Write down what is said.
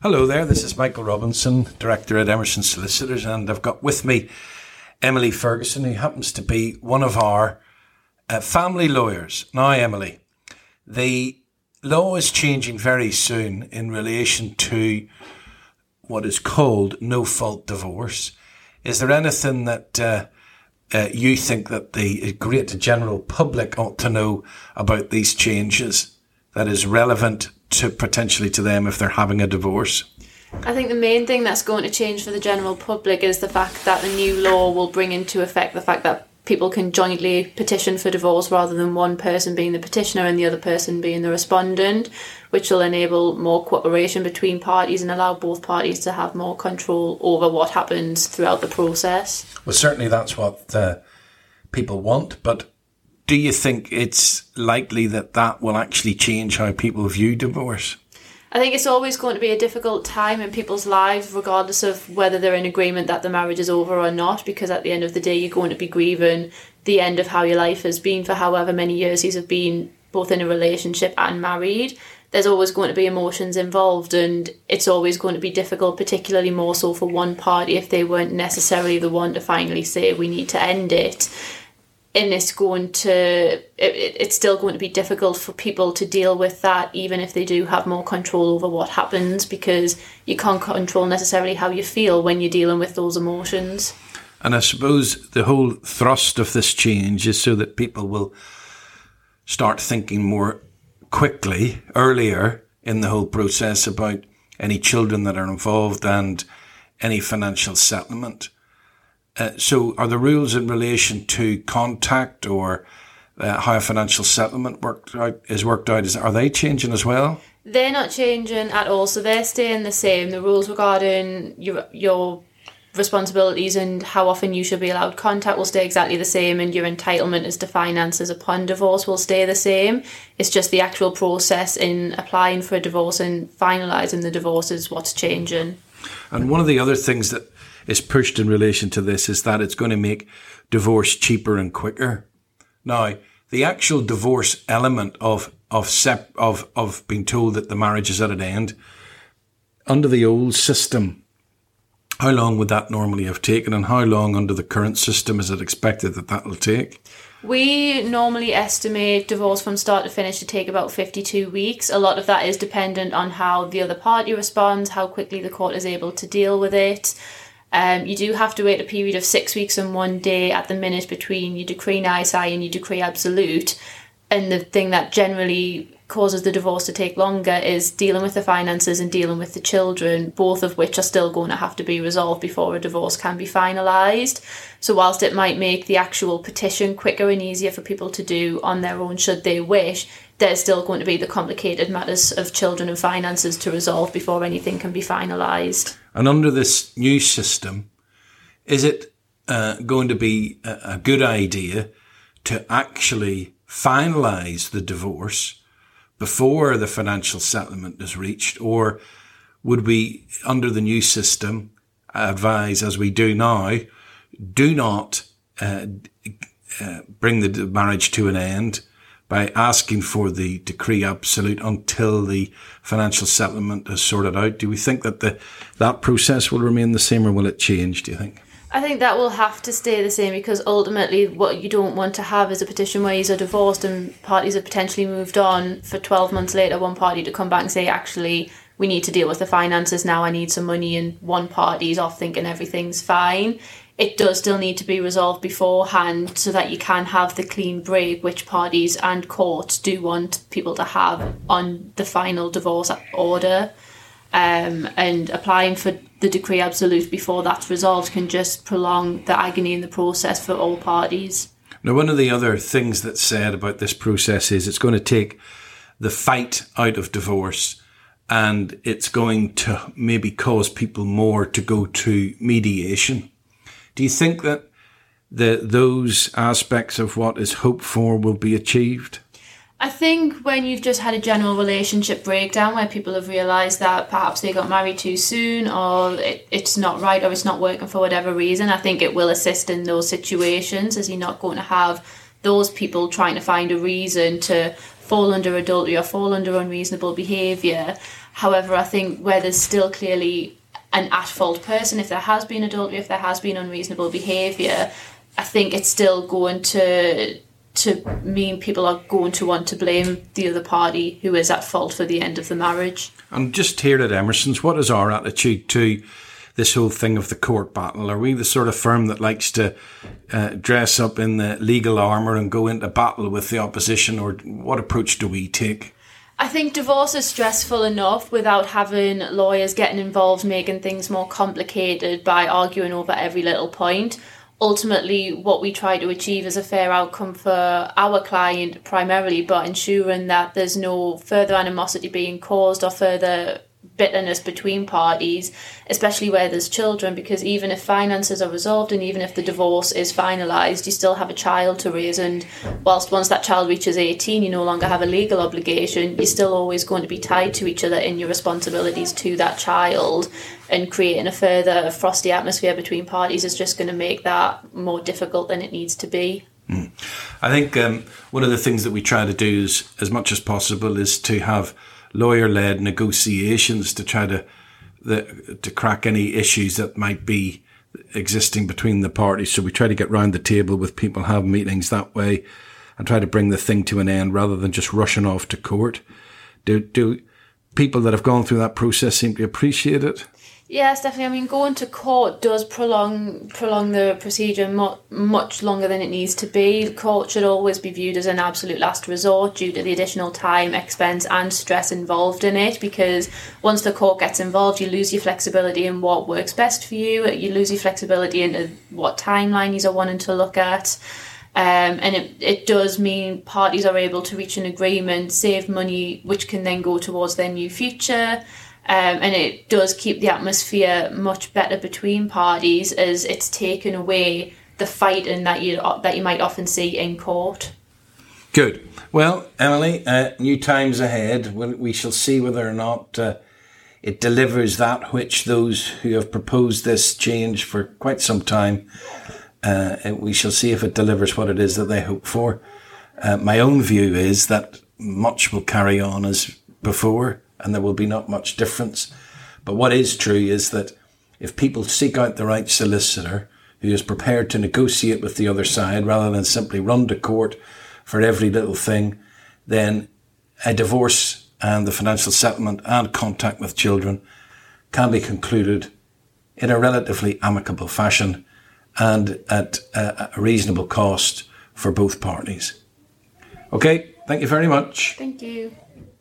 Hello there, this is Michael Robinson, Director at Emerson Solicitors, and I've got with me Emily Ferguson, who happens to be one of our family lawyers. Now, Emily, the law is changing very soon in relation to what is called no-fault divorce. Is there anything that you think that the great general public ought to know about these changes that is relevant to potentially to them if they're having a divorce? I think the main thing that's going to change for the general public is the fact that the new law will bring into effect the fact that people can jointly petition for divorce rather than one person being the petitioner and the other person being the respondent, which will enable more cooperation between parties and allow both parties to have more control over what happens throughout the process. Well, certainly that's what people want, but do you think it's likely that that will actually change how people view divorce? I think it's always going to be a difficult time in people's lives, regardless of whether they're in agreement that the marriage is over or not, because at the end of the day, you're going to be grieving the end of how your life has been for however many years you've been both in a relationship and married. There's always going to be emotions involved, and it's always going to be difficult, particularly more so for one party if they weren't necessarily the one to finally say we need to end it. And it's still going to be difficult for people to deal with that, even if they do have more control over what happens, because you can't control necessarily how you feel when you're dealing with those emotions. And I suppose the whole thrust of this change is so that people will start thinking more quickly, earlier in the whole process about any children that are involved and any financial settlement. So are the rules in relation to contact or how a financial settlement is worked out, are they changing as well? They're not changing at all, so they're staying the same. The rules regarding your responsibilities and how often you should be allowed contact will stay exactly the same, and your entitlement as to finances upon divorce will stay the same. It's just the actual process in applying for a divorce and finalising the divorce is what's changing. And one of the other things that is pushed in relation to this is that it's going to make divorce cheaper and quicker. Now, the actual divorce element of being told that the marriage is at an end, under the old system, how long would that normally have taken, and how long under the current system is it expected that will take? We normally estimate divorce from start to finish to take about 52 weeks. A lot of that is dependent on how the other party responds, how quickly the court is able to deal with it. You do have to wait a period of 6 weeks and 1 day at the minute between your decree nisi and your decree absolute. And the thing that generally causes the divorce to take longer is dealing with the finances and dealing with the children, both of which are still going to have to be resolved before a divorce can be finalised. So whilst it might make the actual petition quicker and easier for people to do on their own should they wish, there's still going to be the complicated matters of children and finances to resolve before anything can be finalised. And under this new system, is it going to be a good idea to actually finalise the divorce before the financial settlement is reached, or would we, under the new system, advise, as we do now, do not bring the marriage to an end by asking for the decree absolute until the financial settlement is sorted out? Do we think that that process will remain the same, or will it change, do you think? I think that will have to stay the same, because ultimately what you don't want to have is a petition where you're divorced and parties have potentially moved on for 12 months later, one party to come back and say, actually, we need to deal with the finances now, I need some money, and one party's off thinking everything's fine. It does still need to be resolved beforehand so that you can have the clean break which parties and courts do want people to have on the final divorce order. And applying for the decree absolute before that's resolved can just prolong the agony in the process for all parties. Now, one of the other things that's said about this process is it's going to take the fight out of divorce, and it's going to maybe cause people more to go to mediation. Do you think that those aspects of what is hoped for will be achieved? I think when you've just had a general relationship breakdown where people have realised that perhaps they got married too soon, or it's not right, or it's not working for whatever reason, I think it will assist in those situations, as you're not going to have those people trying to find a reason to fall under adultery or fall under unreasonable behaviour. However, I think where there's still clearly an at-fault person, if there has been adultery, if there has been unreasonable behaviour, I think it's still going to mean people are going to want to blame the other party who is at fault for the end of the marriage. And just here at Emerson's, what is our attitude to this whole thing of the court battle? Are we the sort of firm that likes to dress up in the legal armour and go into battle with the opposition, or what approach do we take? I think divorce is stressful enough without having lawyers getting involved, making things more complicated by arguing over every little point. Ultimately, what we try to achieve is a fair outcome for our client primarily, but ensuring that there's no further animosity being caused or further bitterness between parties, especially where there's children, because even if finances are resolved and even if the divorce is finalised, you still have a child to raise, and once that child reaches 18, you no longer have a legal obligation. You're still always going to be tied to each other in your responsibilities to that child, and creating a further frosty atmosphere between parties is just going to make that more difficult than it needs to be. I think one of the things that we try to do is, as much as possible, is to have lawyer-led negotiations to try to crack any issues that might be existing between the parties. So we try to get round the table with people, have meetings that way, and try to bring the thing to an end rather than just rushing off to court. Do people that have gone through that process seem to appreciate it? Yes, definitely. I mean, going to court does prolong the procedure much longer than it needs to be. The court should always be viewed as an absolute last resort due to the additional time, expense and stress involved in it, because once the court gets involved, you lose your flexibility in what works best for you. You lose your flexibility in what timeline you're wanting to look at. And it does mean parties are able to reach an agreement, save money, which can then go towards their new future. And it does keep the atmosphere much better between parties, as it's taken away the fighting that you might often see in court. Good. Well, Emily, new times ahead. We shall see whether or not it delivers that which those who have proposed this change for quite some time, we shall see if it delivers what it is that they hope for. My own view is that much will carry on as before, and there will be not much difference. But what is true is that if people seek out the right solicitor who is prepared to negotiate with the other side rather than simply run to court for every little thing, then a divorce and the financial settlement and contact with children can be concluded in a relatively amicable fashion and at a reasonable cost for both parties. Okay, thank you very much. Thank you.